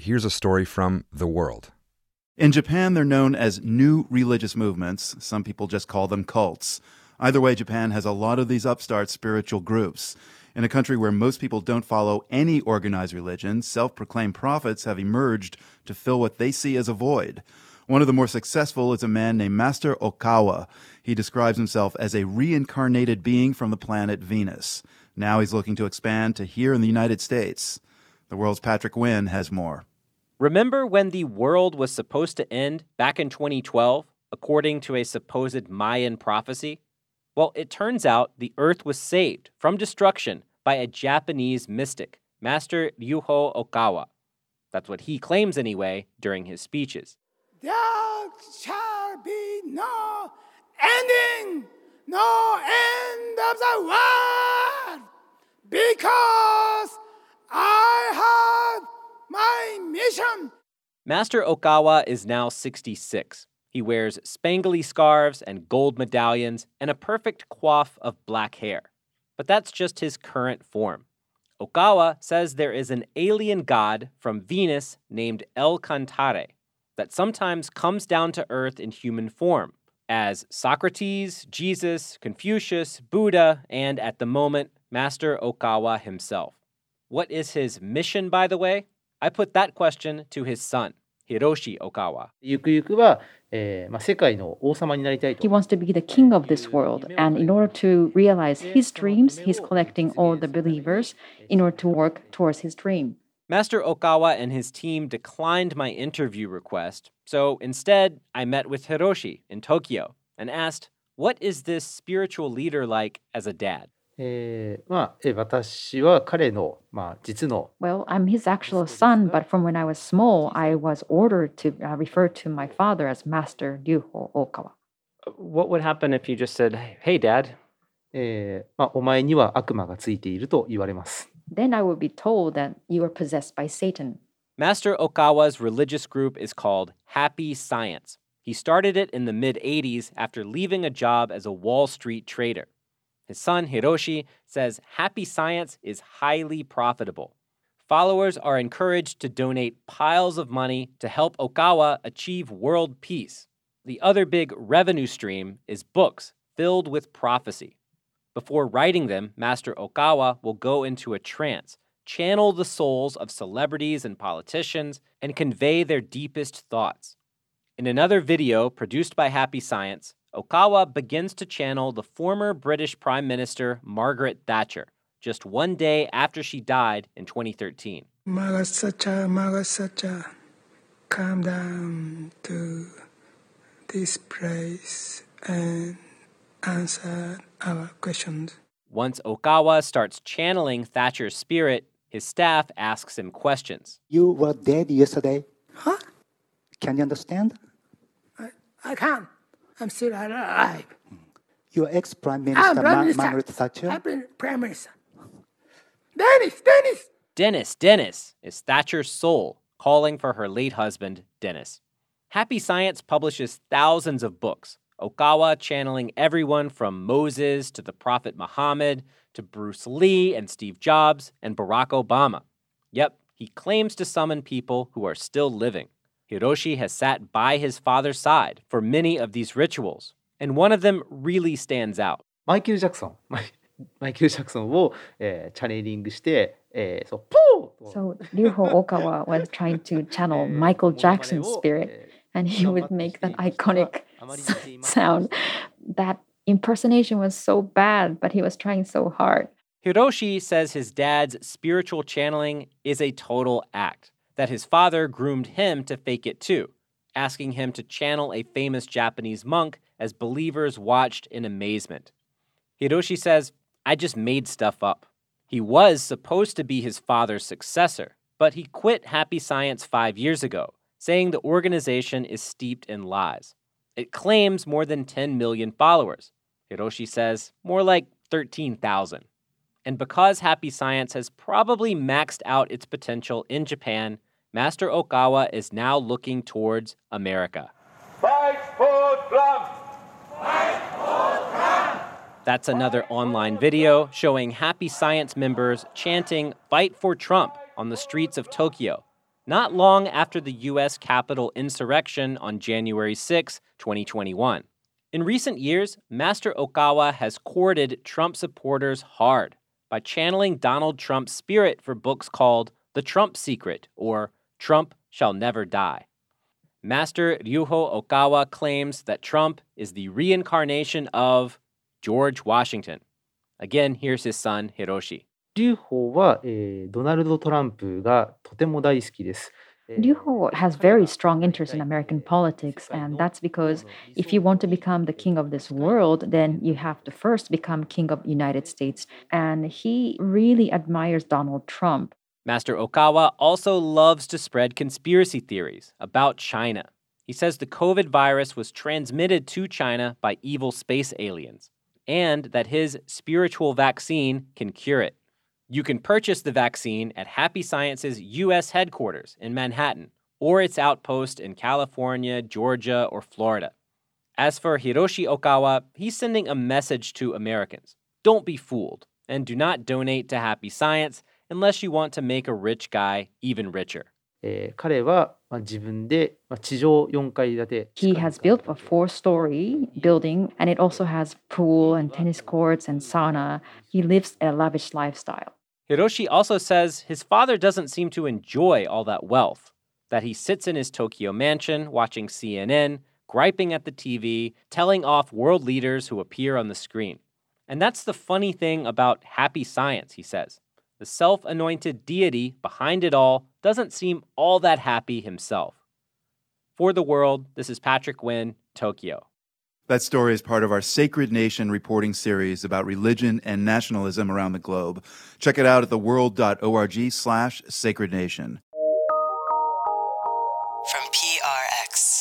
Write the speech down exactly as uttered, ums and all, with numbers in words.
here's a story from The World. In Japan, they're known as new religious movements. Some people just call them cults. Either way, Japan has a lot of these upstart spiritual groups. In a country where most people don't follow any organized religion, self-proclaimed prophets have emerged to fill what they see as a void. One of the more successful is a man named Master Okawa. He describes himself as a reincarnated being from the planet Venus. Now he's looking to expand to here in the United States. The World's Patrick Wynn has more. Remember when the world was supposed to end back in twenty twelve, according to a supposed Mayan prophecy? Well, it turns out the Earth was saved from destruction by a Japanese mystic, Master Ryuho Okawa. That's what he claims anyway during his speeches. There shall be no ending, no end of the world, because I have my mission. Master Okawa is now sixty-six. He wears spangly scarves and gold medallions and a perfect coif of black hair. But that's just his current form. Okawa says there is an alien god from Venus named El Cantare that sometimes comes down to Earth in human form, as Socrates, Jesus, Confucius, Buddha, and at the moment, Master Okawa himself. What is his mission, by the way? I put that question to his son, Hiroshi Okawa. ゆくゆくは、えーまあ、世界の王様になりたいと。 He wants to be the king of this world, and in order to realize his dreams, he's collecting all the believers in order to work towards his dream. Master Okawa and his team declined my interview request, so instead I met with Hiroshi in Tokyo and asked, what is this spiritual leader like as a dad? えーまあ、え私は彼の、まあ、実の Well, I'm his actual son, but from when I was small, I was ordered to uh, refer to my father as Master Ryuho Okawa. What would happen if you just said, hey, Dad? えーまあ、お前には悪魔がついていると言われます。 Then I would be told that you are possessed by Satan. Master Okawa's religious group is called Happy Science. He started it in the mid-eighties after leaving a job as a Wall Street trader. His son, Hiroshi, says Happy Science is highly profitable. Followers are encouraged to donate piles of money to help Okawa achieve world peace. The other big revenue stream is books filled with prophecy. Before writing them, Master Okawa will go into a trance, channel the souls of celebrities and politicians, and convey their deepest thoughts. In another video produced by Happy Science, Okawa begins to channel the former British Prime Minister Margaret Thatcher, just one day after she died in twenty thirteen. Margaret Thatcher, Margaret Thatcher, come down to this place and answer our questions. Once Okawa starts channeling Thatcher's spirit, his staff asks him questions. You were dead yesterday. Huh? Can you understand? I, I can't. I'm still alive. Your ex-Prime I'm Minister, Prime Ma- Minister. Margaret Thatcher. I've been Prime Minister. Dennis, Dennis! Dennis, Dennis is Thatcher's soul calling for her late husband, Dennis. Happy Science publishes thousands of books, Okawa channeling everyone from Moses to the Prophet Muhammad to Bruce Lee and Steve Jobs and Barack Obama. Yep, he claims to summon people who are still living. Hiroshi has sat by his father's side for many of these rituals, and one of them really stands out. マイケル・ジャクソンマイマイケル・ジャクソンを、えー、チャネリングして、えー、そうポー So Ryuho Okawa was trying to channel Michael Jackson's spirit, and he would make that iconic sound. That impersonation was so bad, but he was trying so hard. Hiroshi says his dad's spiritual channeling is a total act, that his father groomed him to fake it too, asking him to channel a famous Japanese monk as believers watched in amazement. Hiroshi says, I just made stuff up. He was supposed to be his father's successor, but he quit Happy Science five years ago, saying the organization is steeped in lies. It claims more than ten million followers. Hiroshi says more like thirteen thousand. And because Happy Science has probably maxed out its potential in Japan, Master Okawa is now looking towards America. Fight for Trump! Fight for Trump! That's another online video showing Happy Science members chanting Fight for Trump on the streets of Tokyo. not long after the U S Capitol insurrection on January sixth, twenty twenty-one. In recent years, Master Okawa has courted Trump supporters hard by channeling Donald Trump's spirit for books called The Trump Secret or Trump Shall Never Die. Master Ryuho Okawa claims that Trump is the reincarnation of George Washington. Again, here's his son, Hiroshi. 劉邦は、えードナルド・トランプがとても大好きです。 Liu Ho has very strong interest in American politics, and that's because if you want to become the king of this world, then you have to first become king of the United States. And he really admires Donald Trump. Master Okawa also loves to spread conspiracy theories about China. He says the COVID virus was transmitted to China by evil space aliens, and that his spiritual vaccine can cure it. You can purchase the vaccine at Happy Science's U S headquarters in Manhattan, or its outpost in California, Georgia, or Florida. As for Hiroshi Okawa, he's sending a message to Americans. Don't be fooled, and do not donate to Happy Science unless you want to make a rich guy even richer. えー彼は、まあ、自分で、まあ、地上よんかい建て He has built a four-story building, and it also has pool and tennis courts and sauna. He lives a lavish lifestyle. Hiroshi also says his father doesn't seem to enjoy all that wealth, that he sits in his Tokyo mansion watching C N N, griping at the T V, telling off world leaders who appear on the screen. And that's the funny thing about Happy Science, he says. The self-anointed deity behind it all doesn't seem all that happy himself. For The World, this is Patrick Wynn, Tokyo. That story is part of our Sacred Nation reporting series about religion and nationalism around the globe. Check it out at theworld.org slash sacred nation. From P R X.